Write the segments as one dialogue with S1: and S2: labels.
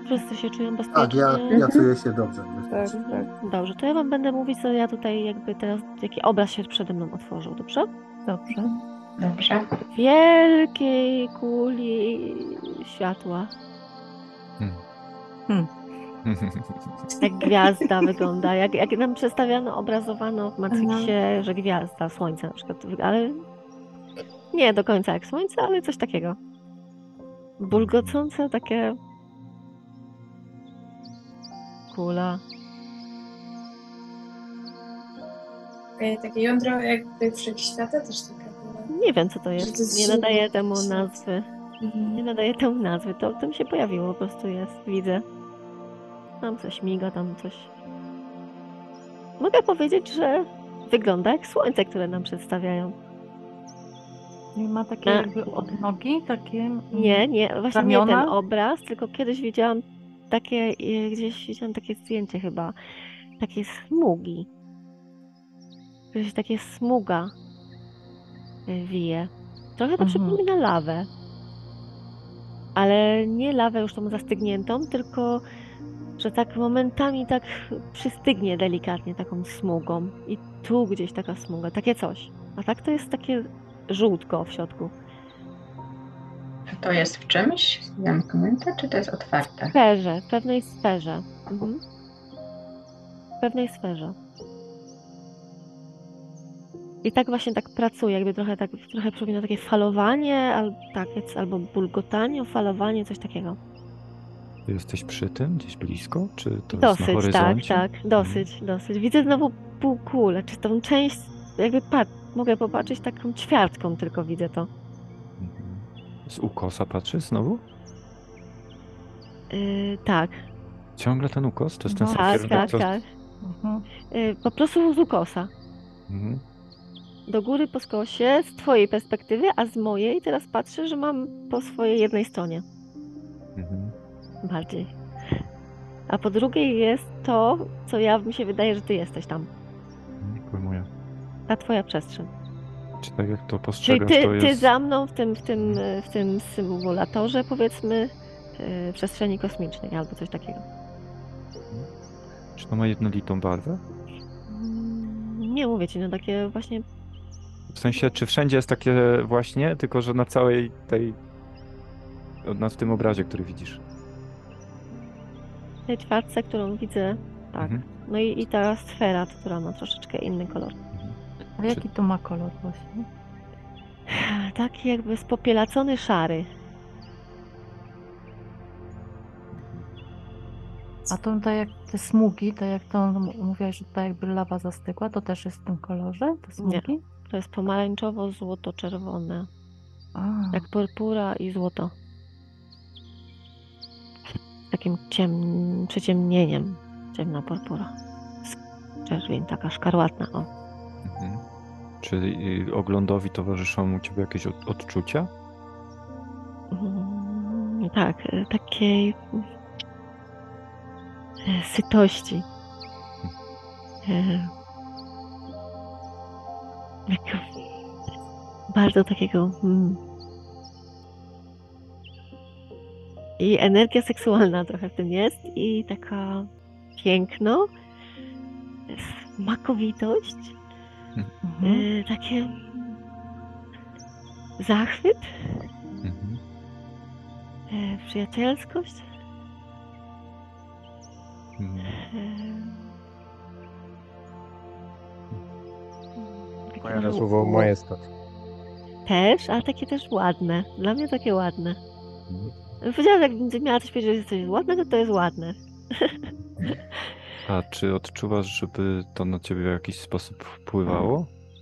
S1: Wszyscy się czują
S2: Tak, ja
S1: bezpiecznie.
S2: czuję się dobrze.
S3: Tak, tak.
S1: Dobrze, to ja wam będę mówić, co ja tutaj jakby teraz, jaki obraz się przede mną otworzył, dobrze?
S3: Dobrze.
S4: Dobrze.
S1: Wielkiej kuli światła. Jak gwiazda wygląda, jak nam przedstawiano, obrazowano w Matrixie, że gwiazda, słońce na przykład, ale nie do końca jak słońce, ale coś takiego. Bulgocące takie kula.
S5: Takie jądro jakby wszechświata też taka była.
S1: Nie wiem co to
S5: Że to
S1: jest,
S5: jest
S1: nie nadaję
S5: żywo,
S1: temu
S5: świat.
S1: nazwy. Nie nadaję temu nazwy, to mi się pojawiło, po prostu jest, widzę. Tam coś miga, tam coś. Mogę powiedzieć, że wygląda jak słońce, które nam przedstawiają.
S3: I ma takie jakby odnogi, takie...
S1: Nie, właśnie nie
S3: Ramiona?
S1: ten obraz, tylko kiedyś widziałam takie, gdzieś widziałam takie zdjęcie chyba, takie smugi. Gdzieś takie smuga wije. Trochę to przypomina lawę. Ale nie lawę już tą zastygniętą, tylko że tak momentami tak przystygnie delikatnie taką smugą. I tu gdzieś taka smuga, takie coś. A tak to jest takie żółtko w środku.
S4: To jest w czymś zamknięte, czy to jest
S1: W
S4: otwarte?
S1: sferze, w pewnej sferze. W pewnej sferze. I tak właśnie tak pracuje, jakby trochę przypomina takie falowanie, albo bulgotanie, falowanie, coś takiego.
S6: Ty jesteś przy tym, gdzieś blisko? Czy to jest na
S1: Dosyć, tak,
S6: horyzoncie?
S1: dosyć. Widzę znowu półkulę, czy tą część, jakby mogę popatrzeć taką ćwiartką, tylko widzę to.
S6: Z ukosa patrzysz znowu?
S1: Tak,
S6: Ciągle ten ukos? To jest ten sam
S1: tak,
S6: kierunek, co...
S1: tak. Po prostu z ukosa.
S6: Mhm.
S1: Do góry po skosie, z twojej perspektywy, a z mojej teraz patrzę, że mam po swojej jednej stronie.
S6: Mhm.
S1: Bardziej. A po drugiej jest to, co mi się wydaje, że ty jesteś tam.
S6: Pojmuję.
S1: Ta twoja przestrzeń.
S6: Czy tak jak to
S1: Czyli
S6: postrzegasz, to
S1: ty
S6: jest...
S1: za mną w tym symulatorze, powiedzmy, przestrzeni kosmicznej albo coś takiego.
S6: Czy to ma jednolitą barwę?
S1: Nie mówię ci, no takie właśnie.
S6: W sensie, czy wszędzie jest takie właśnie, tylko że na całej tej... w tym obrazie, który widzisz.
S1: W tej ćwiartce, którą widzę, tak. No i ta sfera, która ma troszeczkę inny kolor.
S3: A jaki to ma kolor właśnie?
S1: Taki jakby spopielacony szary.
S3: A to tak jak te smugi, tak jak to mówiłaś, że to jakby lawa zastygła, to też jest w tym kolorze, te smugi?
S1: To jest pomarańczowo-złoto-czerwone.
S3: A,
S1: Jak purpura i złoto. Takim przyciemnieniem. Ciemna purpura. Czerwień, taka szkarłatna, o.
S6: Czy oglądowi towarzyszą u ciebie jakieś odczucia?
S1: Tak, takiej sytości. Bardzo takiego. I energia seksualna trochę w tym jest, i taka piękno, smakowitość, takie zachwyt, przyjacielskość.
S7: Moja na słowo majestat.
S1: Też, ale takie też ładne. Dla mnie takie ładne. Powiedziałam, jak miała coś powiedzieć, że jest coś ładnego, to jest ładne.
S6: A czy odczuwasz, żeby to na ciebie w jakiś sposób wpływało?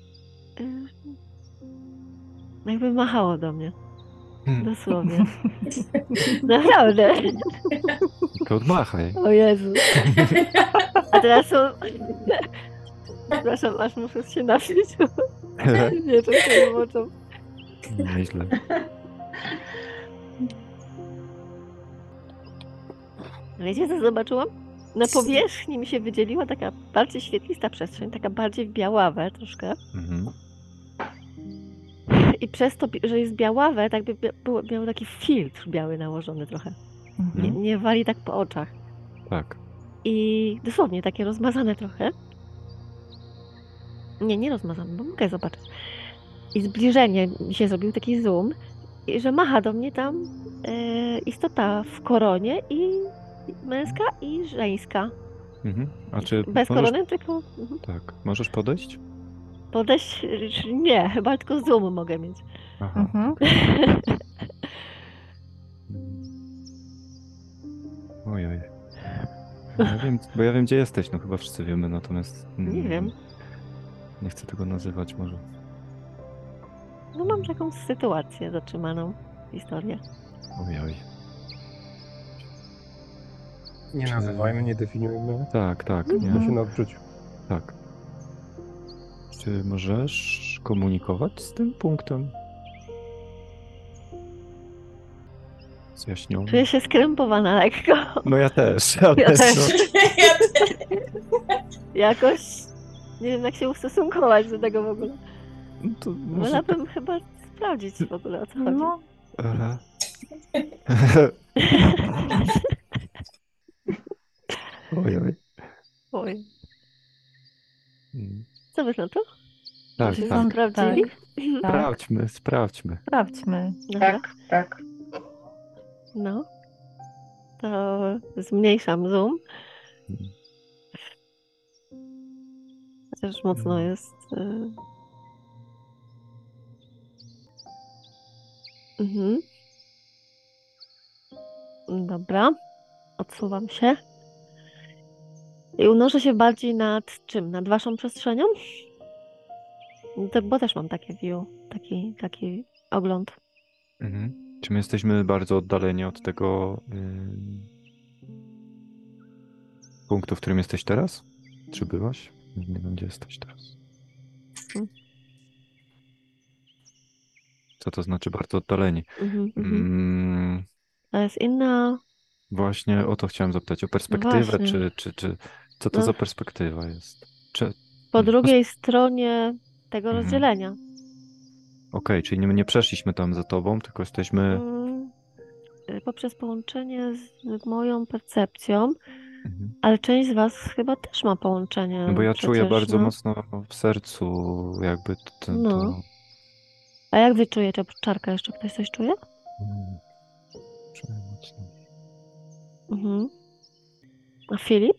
S1: Jakby machało do mnie. Dosłownie. Naprawdę.
S6: To odmachaj.
S1: O Jezu. A teraz są... Przepraszam, aż muszę się napić. Nie, to się moczą.
S6: Nieźle.
S1: Wiecie, co zobaczyłam? Na powierzchni mi się wydzieliła taka bardziej świetlista przestrzeń, taka bardziej białawe troszkę. I przez to, że jest białawe, tak by miał taki filtr biały nałożony trochę.
S3: Mhm.
S1: Nie wali tak po oczach.
S6: Tak.
S1: I dosłownie takie rozmazane trochę. Nie rozmazane, bo mogę zobaczyć. I zbliżenie mi się zrobił taki zoom, i że macha do mnie tam istota w koronie i męska i żeńska.
S6: A czy
S1: Bez
S6: możesz...
S1: korony, tylko
S6: Tak, możesz podejść?
S1: podejść, nie, chyba tylko zoom mogę mieć.
S6: Aha.
S3: Mhm.
S6: Ojoj. Ja wiem, bo ja wiem, gdzie jesteś, no chyba wszyscy wiemy, natomiast
S1: Nie wiem.
S6: nie chcę tego nazywać może.
S1: No mam taką sytuację zatrzymaną, historię.
S6: Ojoj.
S2: Nie
S6: Czy-
S2: nazywajmy, nie definiujmy.
S6: Tak, nie.
S2: To się na odczuciu.
S6: Tak. Czy możesz komunikować z tym punktem? Z jaśnią?
S1: Czuję się skrępowana lekko.
S6: No ja też, ale
S1: Ja też.
S6: no,
S5: Ja też.
S1: Jakoś nie wiem, jak się ustosunkować do tego w ogóle.
S6: no to może tak...
S1: Wolałabym chyba sprawdzić w ogóle, o co chodzi.
S3: No,
S6: Aha. Ojoj.
S1: Oj.
S6: Mm.
S1: Co wy na to?
S6: Tak,
S1: Czy
S6: tak.
S1: sprawdzili?
S3: tak,
S6: Sprawdźmy.
S3: sprawdźmy.
S1: Dobra.
S4: Tak.
S1: No. To zmniejszam zoom.
S6: Mm.
S1: Chociaż mocno jest. Mhm. Dobra. Odsuwam się. I unoszę się bardziej nad czym? Nad waszą przestrzenią? Bo też mam takie view, taki ogląd.
S6: Czy my jesteśmy bardzo oddaleni od tego punktu, w którym jesteś teraz? Czy byłaś? Nie wiem, gdzie jesteś teraz.
S1: Mm.
S6: Co to znaczy bardzo oddaleni?
S1: Mhm.
S6: Mm,
S1: To jest inna.
S6: Właśnie o to chciałem zapytać, o perspektywę,
S1: Właśnie.
S6: czy co to
S1: No.
S6: za perspektywa jest?
S1: Po drugiej stronie tego
S6: Mhm.
S1: rozdzielenia.
S6: Okej, czyli nie przeszliśmy tam za tobą, tylko jesteśmy...
S1: Mm, Poprzez połączenie z moją percepcją,
S6: Mhm.
S1: ale część z was chyba też ma połączenie.
S6: No bo ja czuję
S1: przecież,
S6: bardzo
S1: no.
S6: mocno w sercu jakby
S1: No.
S6: to...
S1: A jak wy czujecie oprócz Czarka? Jeszcze ktoś coś czuje?
S6: Czuję mocno.
S1: Mhm. A Filip?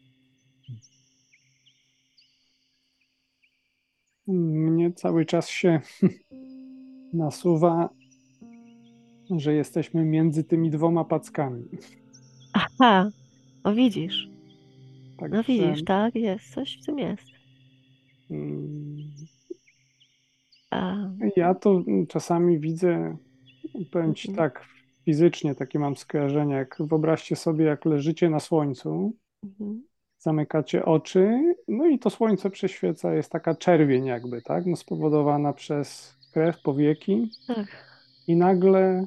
S7: Mnie cały czas się nasuwa, że jesteśmy między tymi dwoma packami.
S1: Aha, o widzisz. No
S7: Także
S1: widzisz, tak, jest, coś w tym jest.
S7: mm,
S1: A,
S7: ja to czasami widzę, powiem ci
S1: Mhm.
S7: tak, fizycznie takie mam skojarzenie, jak wyobraźcie sobie, jak leżycie na słońcu,
S1: mhm.
S7: zamykacie oczy, no i to słońce prześwieca, jest taka czerwień jakby, tak, no spowodowana przez krew, powieki
S1: Tak.
S7: i nagle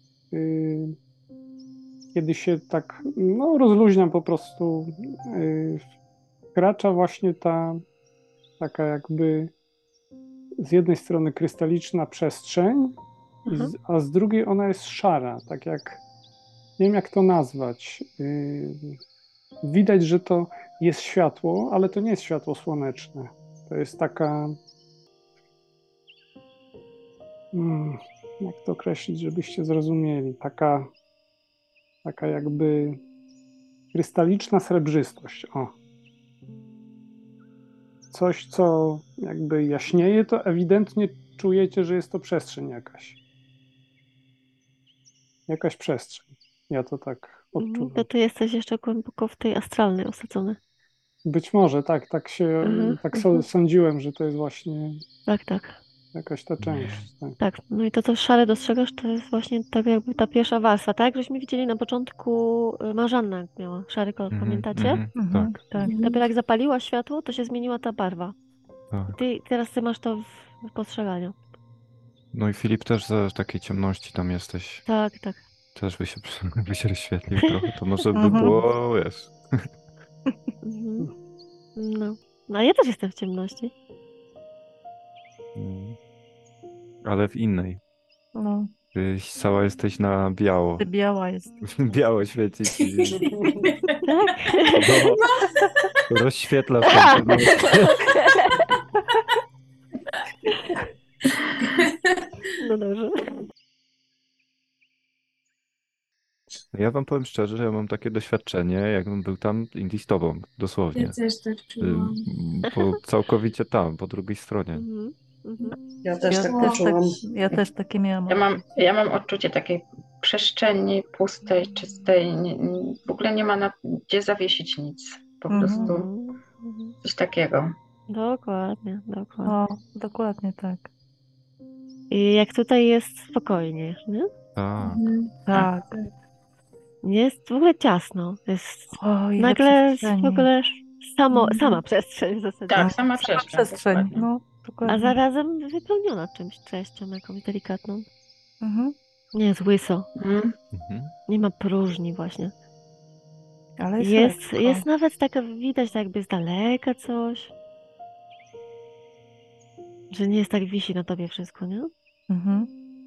S7: kiedy się tak no, rozluźniam po prostu, wkracza właśnie ta taka jakby z jednej strony krystaliczna przestrzeń,
S1: Aha.
S7: a z drugiej ona jest szara, tak jak, nie wiem jak to nazwać. Widać, że to jest światło, ale to nie jest światło słoneczne. To jest taka, jak to określić, żebyście zrozumieli, taka jakby krystaliczna srebrzystość. O. Coś, co jakby jaśnieje, to ewidentnie czujecie, że jest to przestrzeń jakaś. Jakaś przestrzeń. Ja to tak odczuwam.
S1: To ty jesteś jeszcze głęboko w tej astralnej osadzony.
S7: Być może, tak sądziłem, że to jest właśnie
S1: Tak.
S7: jakaś ta część. Tak.
S1: Tak, no i to, co szare dostrzegasz, to jest właśnie tak jakby ta pierwsza warstwa, tak? Żeśmy widzieli na początku, Marzanna miała szary kolor, pamiętacie?
S3: Mhm.
S6: Tak,
S3: Tak.
S1: Dopiero jak zapaliła światło, to się zmieniła ta barwa.
S6: tak.
S1: Teraz ty masz to w postrzeganiu.
S6: No i Filip też w takiej ciemności tam jesteś.
S1: Tak.
S6: Też by się rozświetlił trochę, to może by
S3: Mhm.
S6: było, wiesz...
S1: Mhm. No, a ja też jestem w ciemności.
S6: Ale w innej.
S3: No.
S6: Ty cała jesteś na biało.
S3: Ty biała jest.
S6: Biało świeci ci.
S1: Tak?
S6: No, rozświetla w
S1: A,
S6: tym ciemności.
S1: no dobrze.
S6: Ja wam powiem szczerze, że ja mam takie doświadczenie, jakbym był tam Indie z tobą, dosłownie.
S5: Ja też tak czułam.
S6: Całkowicie tam, po drugiej stronie.
S1: Mhm. Mhm.
S2: Ja też
S3: Ja
S2: tak
S3: też,
S2: poczułam.
S3: ja też takie miałam.
S4: Ja mam odczucie takiej przestrzeni pustej, czystej. W ogóle nie ma gdzie zawiesić nic. Po
S3: Mhm.
S4: prostu
S1: Mhm.
S4: coś takiego.
S1: Dokładnie, dokładnie.
S3: O, dokładnie tak.
S1: I jak tutaj jest spokojnie, nie?
S6: Tak.
S3: Tak.
S1: Nie jest w ogóle ciasno. Jest
S3: O, ile
S1: nagle
S3: przestrzeni.
S1: w ogóle sama
S3: Mhm.
S1: przestrzeń w zasadzie.
S4: Tak, sama
S3: Sama
S4: przestrzeń.
S3: przestrzeń.
S4: dokładnie.
S3: No,
S1: A
S3: dokładnie.
S1: zarazem wypełniona czymś, treścią jakąś delikatną.
S3: Mhm.
S1: Nie jest łyso.
S4: Mhm.
S6: Mhm.
S1: Nie ma próżni właśnie.
S3: Ale
S1: Jest
S3: lekko.
S1: nawet taka, widać tak jakby z daleka coś. Że nie jest tak wisi na tobie wszystko, nie?
S3: Mhm.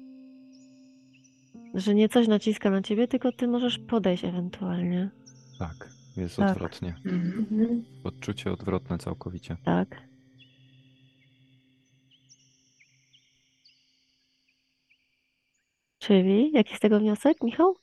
S1: Że nie coś naciska na ciebie, tylko ty możesz podejść ewentualnie.
S6: Tak, jest
S3: Tak.
S6: odwrotnie.
S4: Mhm.
S6: Odczucie odwrotne całkowicie.
S1: Tak. Czyli jaki z tego wniosek, Michał?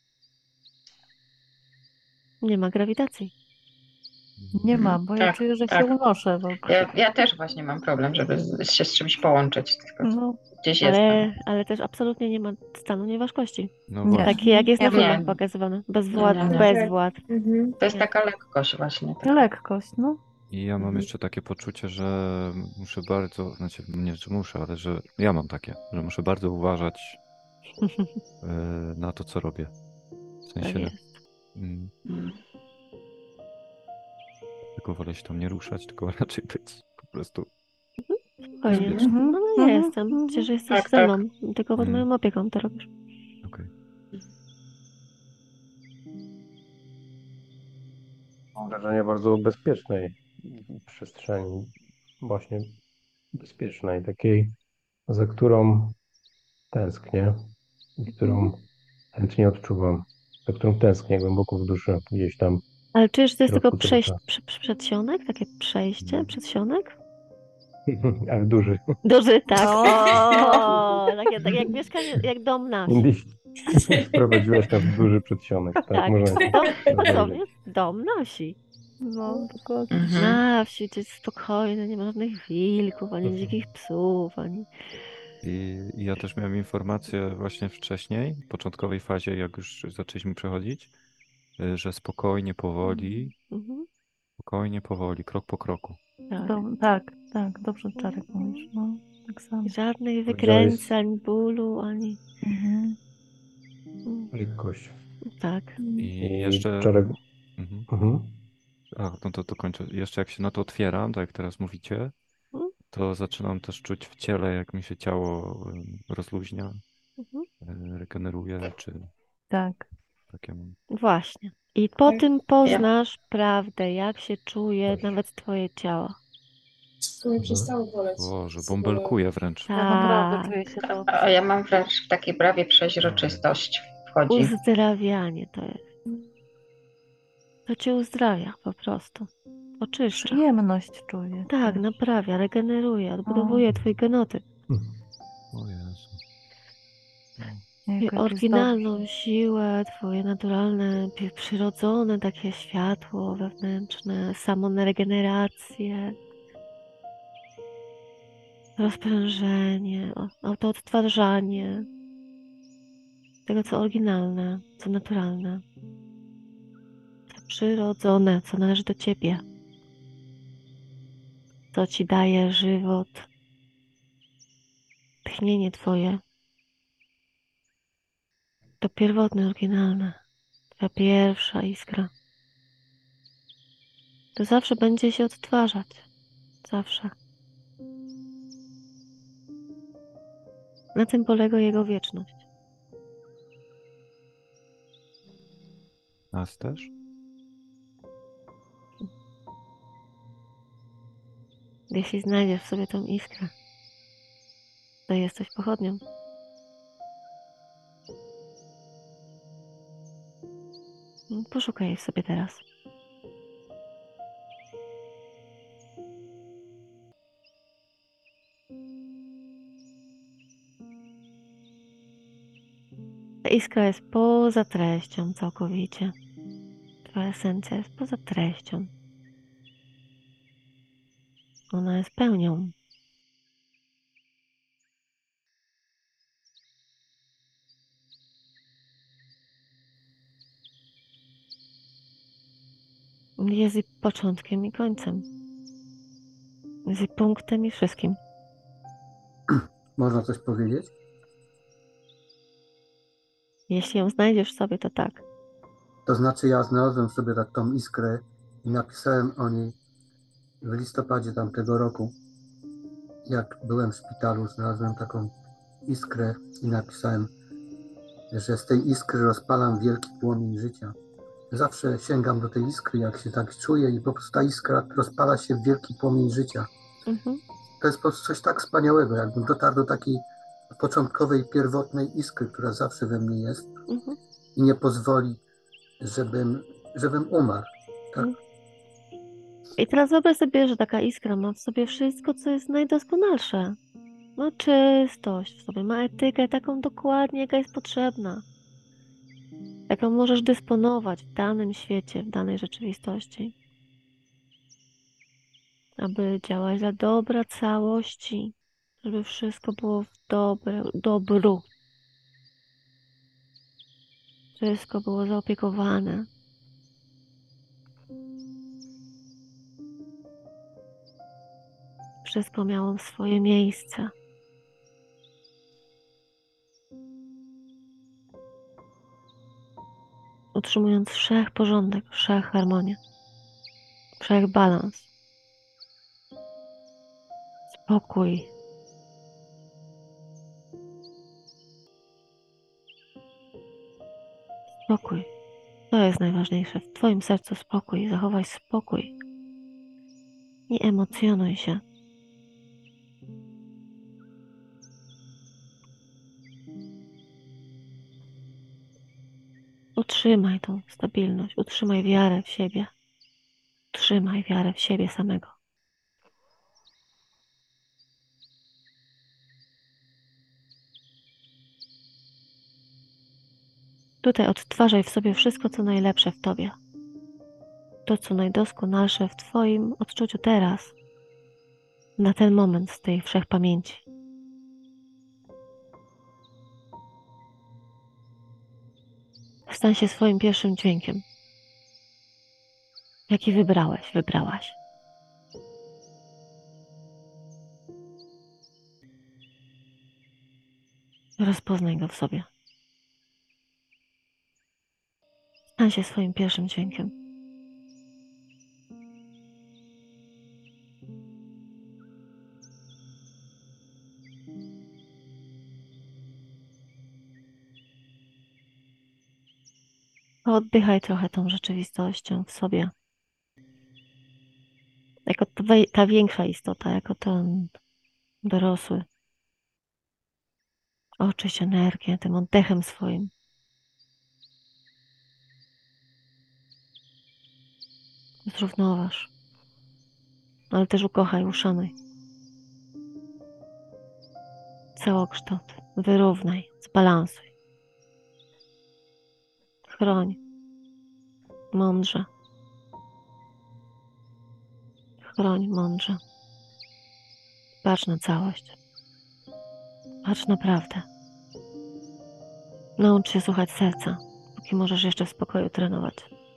S1: Nie ma grawitacji.
S3: Nie mam, bo ja
S4: Tak,
S3: czuję, że
S4: tak.
S3: się unoszę wokół.
S4: Ja też właśnie mam problem, żeby się z czymś połączyć, tylko
S3: No,
S4: gdzieś jestem.
S1: Ale też absolutnie nie ma stanu nieważkości.
S6: No
S3: Nie.
S6: właśnie.
S1: Taki jak jest na
S3: Nie.
S1: filmach pokazywane. Bez wład,
S4: nie.
S1: bez wład.
S5: Mhm.
S4: To jest
S1: Nie.
S4: taka lekkość właśnie. Taka.
S3: lekkość, no.
S6: I ja mam
S4: Mhm.
S6: jeszcze takie poczucie, że muszę bardzo, znaczy nie, że muszę, ale że ja mam takie, że muszę bardzo uważać na to, co robię. W
S1: Tak
S6: sensie,
S1: jest.
S4: Mhm.
S6: tylko wolę się tam nie ruszać, tylko raczej być po prostu
S1: Spokojnie.
S6: bezpieczny.
S1: No ale ja jestem. Przecież jesteś
S4: Tak,
S1: ze
S4: tak.
S1: mną. Tylko pod moją opieką to robisz.
S6: Okej.
S8: Mam wrażenie bardzo bezpiecznej przestrzeni, właśnie bezpiecznej, takiej, za którą tęsknię i którą chętnie odczuwam, za którą tęsknię głęboko w duszy, gdzieś tam
S1: Ale czujesz, że to
S8: w
S1: jest tylko
S8: środku serca.
S1: przedsionek? Takie przejście? Przedsionek?
S8: Ale duży.
S1: Duży, tak.
S3: O!
S1: Tak jak mieszkanie, jak dom na wsi.
S8: Indyś wprowadziłaś nas w duży przedsionek, tak,
S1: Tak,
S8: można się
S1: dosłownie dom na wsi.
S3: No, dokładnie.
S4: Mhm.
S1: Na wsi to jest spokojne, nie ma żadnych wilków, ani dzikich psów, ani...
S6: I ja też miałem informację właśnie wcześniej, w początkowej fazie, jak już zaczęliśmy przechodzić, że
S1: Mhm,
S6: spokojnie, powoli, krok po kroku.
S1: tak.
S3: Tak, dobrze Czarek mówisz, no, tak samo.
S1: Żadnych
S8: Powiedziałeś-
S1: wykręcań, bólu, ani...
S3: Mhm.
S8: lekkość.
S1: Tak.
S6: I
S8: I
S6: jeszcze...
S8: Czarek...
S6: Mhm.
S8: Mhm.
S6: No to dokończę. Jeszcze jak się na to otwieram, tak jak teraz mówicie,
S1: Mhm.
S6: to zaczynam też czuć w ciele, jak mi się ciało rozluźnia,
S1: Mhm.
S6: regeneruje, czy
S3: Tak.
S6: takie mam.
S1: Właśnie. I po
S5: Tak.
S1: tym poznasz prawdę, jak się czuje
S8: Właśnie.
S1: nawet twoje ciało.
S5: To mi przestało boleć.
S6: Boże, bąbelkuje wręcz.
S3: Ja naprawdę
S1: Tak.
S3: czuję się to.
S4: A ja mam wręcz takie prawie przeźroczystość wchodzi.
S1: Uzdrawianie to jest. To cię uzdrawia po prostu. Oczyszcza.
S3: Przyjemność czuję.
S1: Tak,
S3: też.
S1: naprawia, regeneruje, odbudowuje twój genotyp.
S6: O Jezu.
S1: Twoją
S3: Jaka to jest
S1: oryginalną siłę, twoje naturalne, przyrodzone takie światło wewnętrzne, samoregenerację, rozprężenie, autoodtwarzanie tego, co oryginalne, co naturalne, co przyrodzone, co należy do ciebie, co ci daje żywot, tchnienie twoje. To pierwotne, oryginalne. Twoja pierwsza iskra. To zawsze będzie się odtwarzać. Zawsze. Na tym polega jego wieczność.
S6: Nas też?
S1: Jeśli znajdziesz w sobie tą iskrę, to jesteś pochodnią. Poszukaj jej w sobie teraz. Ta iskra jest poza treścią całkowicie. Twoja esencja jest poza treścią. Ona jest pełnią. Jest i początkiem, i końcem. Jest i punktem, i wszystkim.
S2: Można coś powiedzieć?
S1: Jeśli ją znajdziesz w sobie, to tak.
S2: To znaczy ja znalazłem sobie tą iskrę i napisałem o niej w listopadzie tamtego roku. Jak byłem w szpitalu, znalazłem taką iskrę i napisałem, że z tej iskry rozpalam wielki płomień życia. Zawsze sięgam do tej iskry, jak się tak czuję i po prostu ta iskra rozpala się w wielki płomień życia.
S1: Mhm.
S2: To jest po prostu coś tak wspaniałego, jakbym dotarł do takiej początkowej, pierwotnej iskry, która zawsze we mnie jest
S1: Mhm.
S2: i nie pozwoli, żebym umarł. Tak?
S1: I teraz wyobraź sobie, że taka iskra ma w sobie wszystko, co jest najdoskonalsze. Ma czystość w sobie, ma etykę taką dokładnie, jaka jest potrzebna. Jaką możesz dysponować w danym świecie, w danej rzeczywistości. Aby działać dla dobra całości. Żeby wszystko było w dobru. Wszystko było zaopiekowane. Wszystko miało swoje miejsce. Utrzymując wszechporządek, wszechharmonię, wszechbalans. Spokój. Spokój. To jest najważniejsze. W Twoim sercu spokój. Zachowaj spokój. Nie emocjonuj się. Utrzymaj tą stabilność. Utrzymaj wiarę w siebie. Utrzymaj wiarę w siebie samego. Tutaj odtwarzaj w sobie wszystko, co najlepsze w Tobie. To, co najdoskonalsze w Twoim odczuciu teraz. Na ten moment z tej wszechpamięci. Stań się swoim pierwszym dźwiękiem. Jaki wybrałeś, wybrałaś. Rozpoznaj go w sobie. Stań się swoim pierwszym dźwiękiem. Oddychaj trochę tą rzeczywistością w sobie. Jako ta większa istota, jako ten dorosły. Oczyść energię tym oddechem swoim. Zrównoważ. Ale też ukochaj, uszanuj. Całokształt. Wyrównaj, zbalansuj. Chroń. Mądrze. Chroń mądrze. Patrz na całość. Patrz na prawdę. Naucz się słuchać serca, póki możesz jeszcze w spokoju trenować.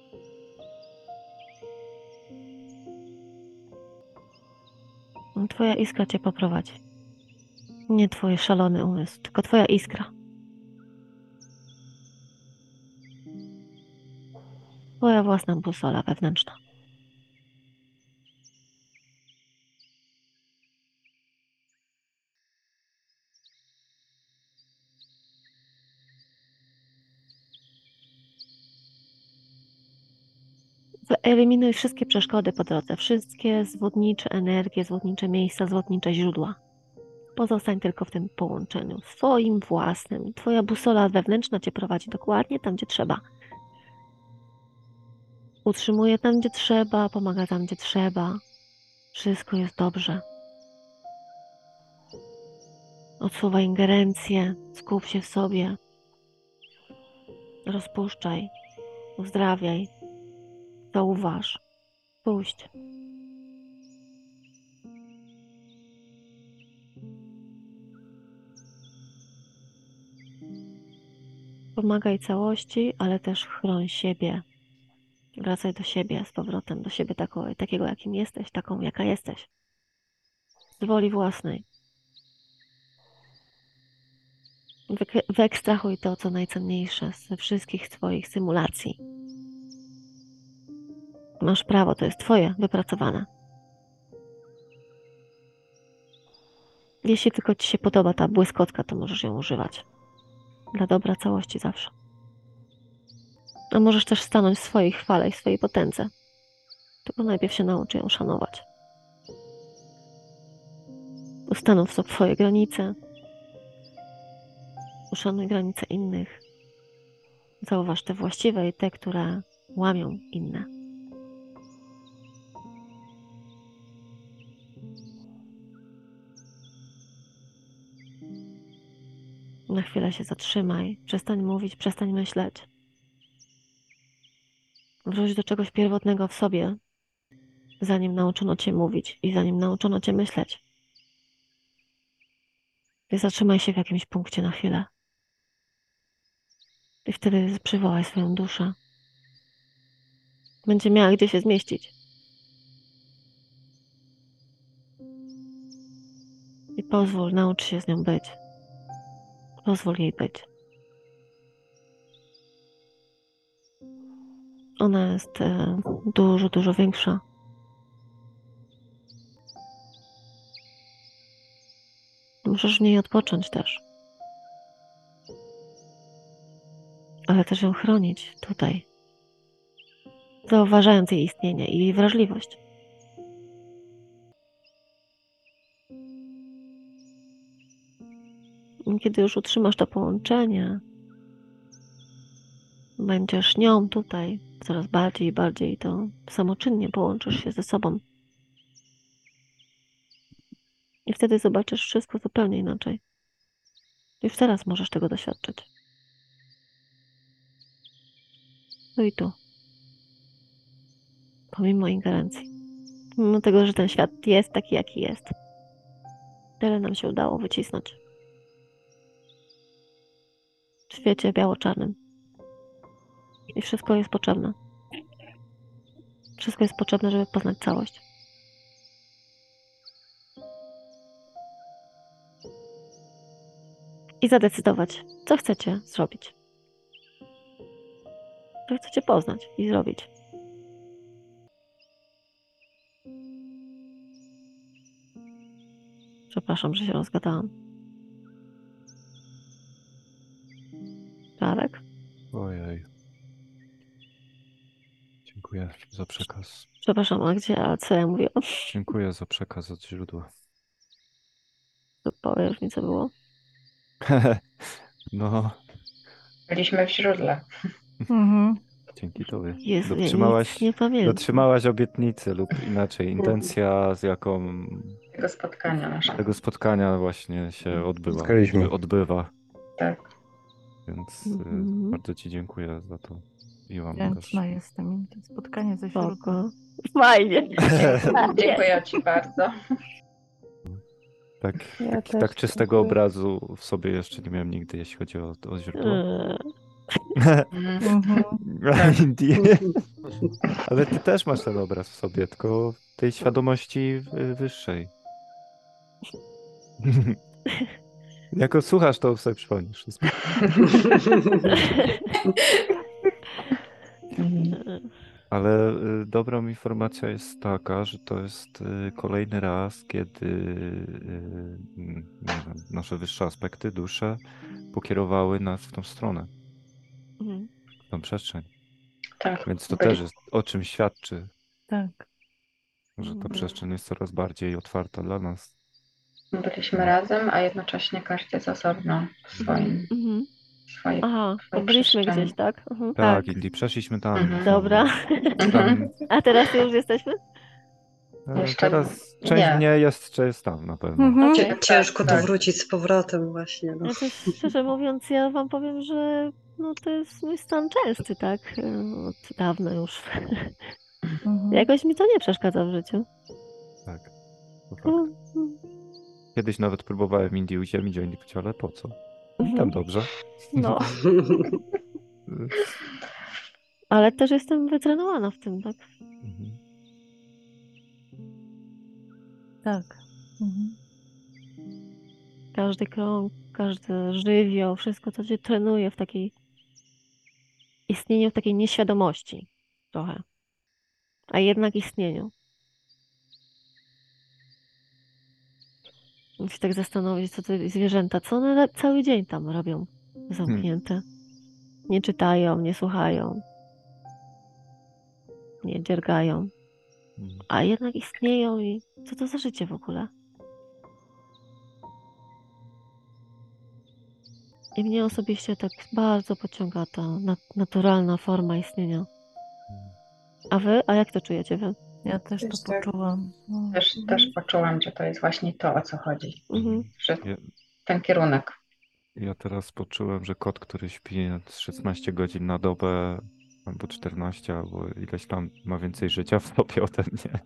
S1: Twoja iskra cię poprowadzi. Nie twój szalony umysł, tylko twoja iskra. Twoja własna busola wewnętrzna. Wyeliminuj wszystkie przeszkody po drodze, wszystkie zwodnicze energie, zwodnicze miejsca, zwodnicze źródła. Pozostań tylko w tym połączeniu, swoim własnym. Twoja busola wewnętrzna cię prowadzi dokładnie tam, gdzie trzeba. Utrzymuje tam, gdzie trzeba, pomaga tam, gdzie trzeba. Wszystko jest dobrze. Odsuwaj ingerencję, skup się w sobie. Rozpuszczaj, uzdrawiaj, zauważ, puść. Pomagaj całości, ale też chroń siebie. Wracaj do siebie z powrotem, do siebie takiego, jakim jesteś, taką, jaka jesteś. Z woli własnej. Wyekstrahuj to, co najcenniejsze ze wszystkich twoich symulacji. Masz prawo, to jest twoje, wypracowane. Jeśli tylko ci się podoba ta błyskotka, to możesz ją używać. Dla dobra całości zawsze. A możesz też stanąć w swojej chwale i w swojej potędze. Tylko najpierw się nauczy ją szanować. Ustanów sobie swoje granice. Uszanuj granice innych. Zauważ te właściwe i te, które łamią inne. Na chwilę się zatrzymaj. Przestań mówić, przestań myśleć. Wróć do czegoś pierwotnego w sobie, zanim nauczono cię mówić i zanim nauczono cię myśleć. I zatrzymaj się w jakimś punkcie na chwilę. I wtedy przywołaj swoją duszę. Będzie miała gdzie się zmieścić. I pozwól, naucz się z nią być. Pozwól jej być. Ona jest dużo, dużo większa. Możesz w niej odpocząć też. Ale też ją chronić tutaj. Zauważając jej istnienie i jej wrażliwość. I kiedy już utrzymasz to połączenie, będziesz nią tutaj coraz bardziej i bardziej, to samoczynnie połączysz się ze sobą. I wtedy zobaczysz wszystko zupełnie inaczej. Już teraz możesz tego doświadczyć. Tu i tu. Pomimo ingerencji. Mimo tego, że ten świat jest taki, jaki jest. Tyle nam się udało wycisnąć. W świecie biało-czarnym. I wszystko jest potrzebne. Wszystko jest potrzebne, żeby poznać całość. I zadecydować, co chcecie zrobić. Co chcecie poznać i zrobić. Przepraszam, że się rozgadałam. Czarek?
S6: Ojej. Dziękuję za przekaz.
S1: Przepraszam, a co ja mówiłam?
S6: Dziękuję za przekaz od źródła.
S1: To powiesz mi, co było?
S6: No,
S4: Byliśmy w źródle.
S3: Mhm.
S6: dzięki tobie.
S1: Jezu, ja nic nie pamiętam.
S6: Dotrzymałaś obietnicy lub inaczej intencja, z jaką
S4: Tego spotkania naszego.
S6: tego spotkania właśnie się odbyła.
S8: Spotkaliśmy.
S6: Odbywa.
S4: Tak.
S6: Więc
S1: Mhm.
S6: bardzo ci dziękuję za to. I wam też.
S3: Wdzięczna jestem. I to spotkanie ze źródłem.
S1: Spoko. Fajnie.
S4: Dziękuję ci bardzo.
S6: Tak,
S3: Ja też
S6: tak czystego
S3: dziękuję.
S6: obrazu w sobie jeszcze nie miałem nigdy, jeśli chodzi o źródło.
S3: Mhm.
S6: Indie. Ale ty też masz ten obraz w sobie, tylko tej świadomości wyższej. Jako słuchasz, to sobie przypomnisz wszystko. Ale dobrą informacja jest taka, że to jest kolejny raz, kiedy nie wiem, nasze wyższe aspekty, dusze pokierowały nas w tą stronę,
S1: Mhm.
S6: w tą przestrzeń.
S4: Tak.
S6: Więc to też jest, o czym świadczy,
S3: Tak.
S6: że ta
S1: Mhm.
S6: przestrzeń jest coraz bardziej otwarta dla nas.
S4: Byliśmy razem, a jednocześnie każdy jest osobno w swoim.
S1: Mhm.
S4: swojej,
S1: Aha, to
S4: swojej
S1: byliśmy
S4: przestrzeni.
S1: gdzieś, tak? Mhm.
S6: Tak, Indy, przeszliśmy tam.
S4: Mhm.
S1: Dobra.
S6: Tam,
S1: A teraz już jesteśmy?
S4: Jeszcze
S6: teraz część
S4: nie.
S6: mnie jest tam na pewno.
S3: Mhm.
S1: Okej.
S9: Ciężko tu
S4: tak.
S9: wrócić z powrotem właśnie. No.
S1: Znaczy, szczerze mówiąc, ja wam powiem, że no to jest mój stan częsty, tak? Od dawna już.
S3: Mhm.
S1: Jakoś mi to nie przeszkadza w życiu.
S6: Tak, to fakt.
S1: No,
S6: Kiedyś nawet próbowałem Indię uziemić, a Indy powiedział, ale po co? Tam
S1: mhm.
S6: dobrze.
S1: No, ale też jestem wytrenowana w tym, tak?
S6: Mhm.
S3: Tak. Mhm.
S1: Każdy krąg, każdy żywioł, wszystko to cię trenuje w takiej istnieniu, w takiej nieświadomości trochę, a jednak istnieniu. Muszę się tak zastanowić, co te zwierzęta, co one cały dzień tam robią zamknięte. Nie czytają, nie słuchają, nie dziergają,
S6: Mhm.
S1: a jednak istnieją i co to za życie w ogóle? I mnie osobiście tak bardzo pociąga ta naturalna forma istnienia. A wy? A jak to czujecie wy?
S3: Ja też to
S5: Też tak.
S3: poczułam. No.
S4: Też poczułam, że to jest właśnie to, o co chodzi.
S1: Mhm.
S4: Że
S6: Ja,
S4: ten kierunek.
S6: ja teraz poczułem, że kot, który śpi 16 godzin na dobę, albo 14, albo ileś tam ma więcej życia w sobie ode mnie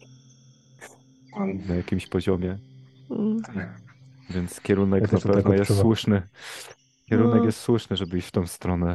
S6: na jakimś poziomie.
S1: Mm.
S6: Więc
S8: Ja
S6: kierunek
S8: też
S6: na
S8: to tak
S6: pewno jest
S8: odczuwam.
S6: słuszny. Kierunek
S1: No.
S6: jest słuszny, żeby iść w tą stronę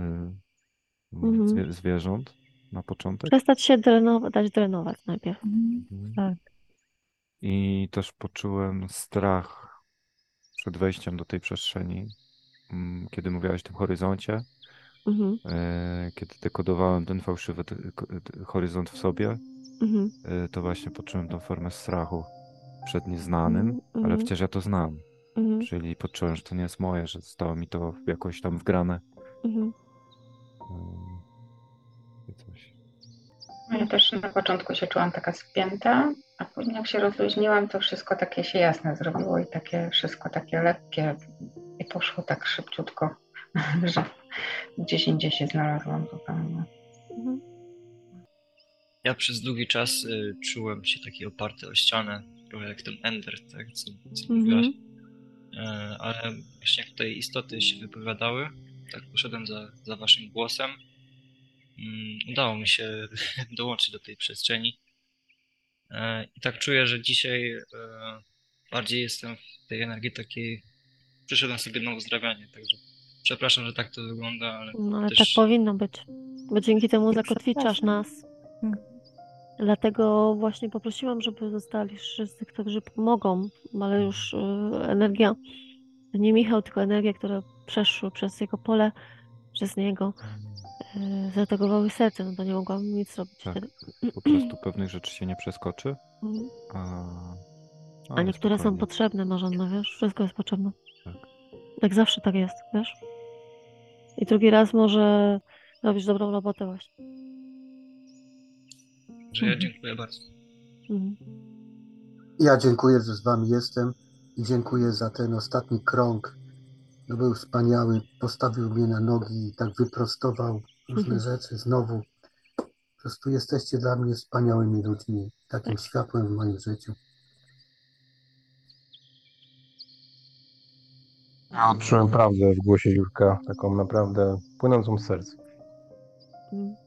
S1: Mhm.
S6: zwierząt na początek.
S1: Przestać się dać drenować najpierw.
S3: Mhm.
S6: Mhm.
S3: Tak.
S6: I też poczułem strach przed wejściem do tej przestrzeni, kiedy mówiłaś o tym horyzoncie,
S1: Mhm.
S6: kiedy dekodowałem ten fałszywy horyzont w sobie,
S1: Mhm.
S6: to właśnie poczułem tą formę strachu przed nieznanym, ale
S1: Mhm.
S6: przecież ja to znam.
S1: Mhm.
S6: Czyli poczułem, że to nie jest moje, że zostało mi to jakoś tam wgrane.
S1: Mhm.
S6: I coś.
S4: No ja też na początku się czułam taka spięta, a później jak się rozluźniłam, to wszystko takie się jasne zrobiło i takie wszystko takie lekkie i poszło tak szybciutko, że gdzieś indziej się znalazłam zupełnie.
S1: Mhm.
S10: Ja przez długi czas czułem się taki oparty o ścianę, trochę jak ten Ender, tak, co mówiłaś. Ale właśnie jak tutaj istoty się wypowiadały, tak poszedłem za waszym głosem. Udało mi się dołączyć do tej przestrzeni. I tak czuję, że dzisiaj bardziej jestem w tej energii takiej, przyszedłem sobie na uzdrawianie, także przepraszam, że tak to wygląda, ale
S1: No ale
S10: też
S1: tak powinno być, bo dzięki temu
S3: Nie
S1: zakotwiczasz
S3: przepraszam.
S1: nas.
S3: Mhm.
S1: Dlatego właśnie poprosiłam, żeby zostali wszyscy, którzy mogą, ale już energia, to nie Michał, tylko energia, która przeszły przez jego pole, przez niego, zaatakowały serce, no to nie mogłam nic zrobić
S6: Tak.
S1: wtedy.
S6: Po prostu pewnych rzeczy się nie przeskoczy,
S1: Mhm.
S6: a
S1: A
S6: ale
S1: niektóre są
S6: spokojnie.
S1: potrzebne, Marzanna, wiesz? Wszystko jest potrzebne.
S6: Tak.
S1: Tak zawsze tak jest, wiesz? I drugi raz może robisz dobrą robotę właśnie.
S10: że ja dziękuję bardzo.
S1: Mhm.
S2: Ja dziękuję, że z wami jestem i dziękuję za ten ostatni krąg. No był wspaniały, postawił mnie na nogi i tak wyprostował różne rzeczy znowu. Po prostu jesteście dla mnie wspaniałymi ludźmi, takim światłem w moim życiu.
S8: Ja odczułem prawdę w głosie Jurka, taką naprawdę płynącą z serca.
S1: Mhm.